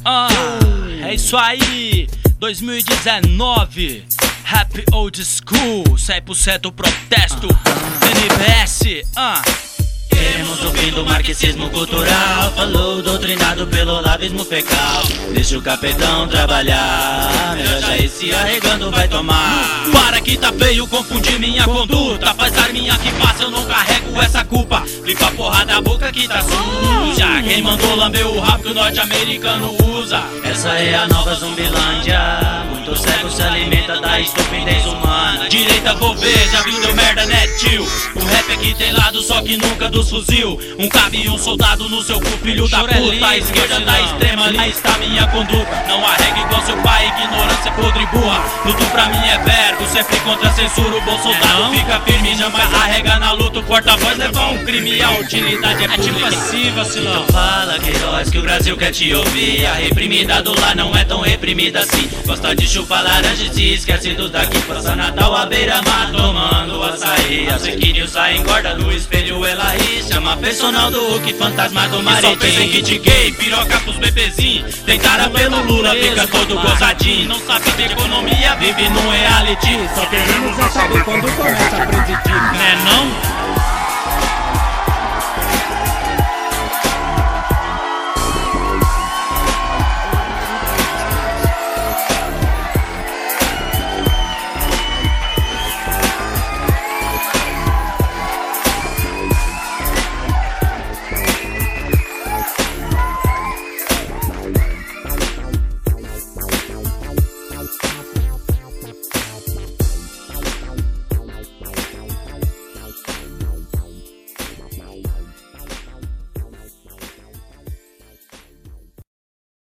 É isso aí, 2019, Rap Old School, 100% protesto, NBS, Queremos o fim do marxismo cultural. Falou doutrinado pelo lavismo fecal. Deixa o capetão trabalhar, melhor já ir se arregando vai tomar. Para que tá feio confundir minha conduta. Faz ar minha que passa, eu não carrego essa culpa. Limpa a porra da boca que tá suja. Quem mandou lamber o rabo que o norte-americano usa? Essa é a nova Zumbilândia. Muito cego se alimenta da estupidez humana. Direita vou ver, já viu deu merda né tio? O rap aqui tem lado só que nunca dos fuzil. Um cabe e um soldado no seu cu, filho da puta. A esquerda da extrema, ali está minha conduta. Não arregue igual seu pai, ignorância podre e burra. Luto pra mim é verbo, sempre contra a censura. O bom soldado fica firme, jamais arrega na luta. O porta-voz leva um crime e a utilidade é tipo assim, vacilão. Então fala, Queiroz, que o Brasil quer te ouvir. A reprimida do lá não é tão reprimida assim. Gosta de chupar laranja e se esquece dos daqui. Passa Natal à beira-mar tomando açaí. As fake news saem engorda no espelho, ela ri. Chama personal do Hulk, fantasma do Maritim. Só pensa em kit gay, piroca pros bebezinhos. Tentaram pelo Lula, fica todo gozadinho. Não sabe de economia, vive no reality. Só queremos é saber quando começa a preditir. Né não?